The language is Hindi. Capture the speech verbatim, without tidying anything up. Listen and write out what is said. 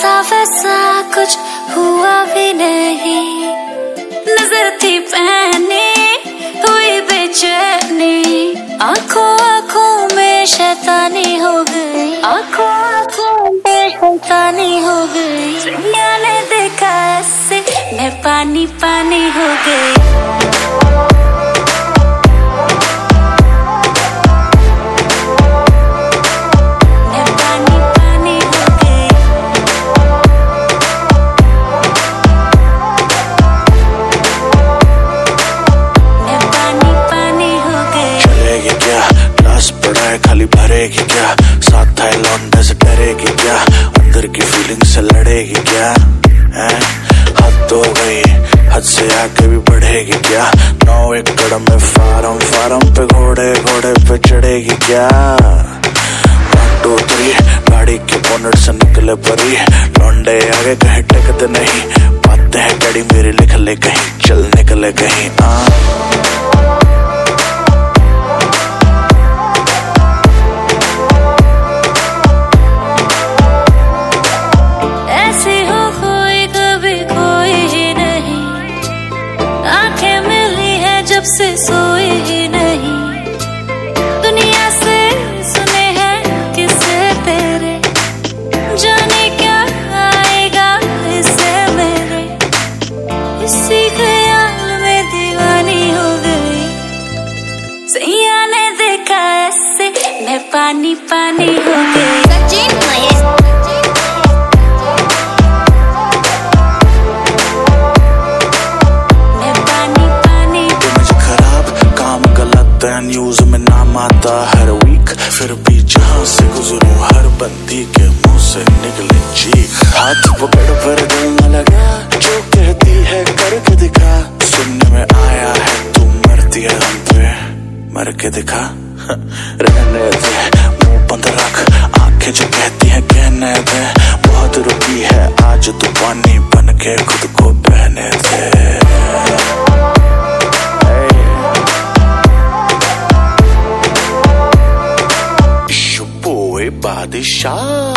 ऐसा वैसा कुछ हुआ भी नहीं, नजर थी पहनी हुई बेचैनी, आंखों आंखों में शैतानी हो गई, आंखों आंखों में शैतानी हो गई। सैया ने देखा ऐसे मैं पानी पानी हो गई। खाली भरेगी क्या, साथ था लौंडे से डरेगी क्या, अंदर की फीलिंग से लड़ेगी क्या, हैं? हद हो गई, हद से आगे भी बढ़ेगी क्या, नौ एक कदम में फार्म फार्म पे घोड़े घोड़े पे चढ़ेगी क्या। वन टू थ्री गाड़ी के बोनट से निकले परी, लौंडे आगे कहीं टिकते नहीं, बातें हैं गाड़ी मेरी लिख ले कहीं, चल निकले कहीं। आ से सोई ही नहीं, दुनिया से सुने हैं किसे तेरे, जाने क्या आएगा इससे मेरे, इसी ख्याल में दीवानी हो गई। सैया ने देखा ऐसे मैं पानी पानी हो गई। सचिन न्यूज में नाम आता हर वीक, फिर भी जहां से गुजरूं हर बंदी के मुंह से निकले चीख, हाथ पकड़ पर दिल न लगा, जो कहती है करके दिखा, सुनने में आया है तू मरती है हम पे, मर के दिखा। रहने दे मुंह बंद रख, आंखें जो कहती है कहने दे, बहुत रुकी है आज तू पानी बन के खुद को बहने दे। बादशाह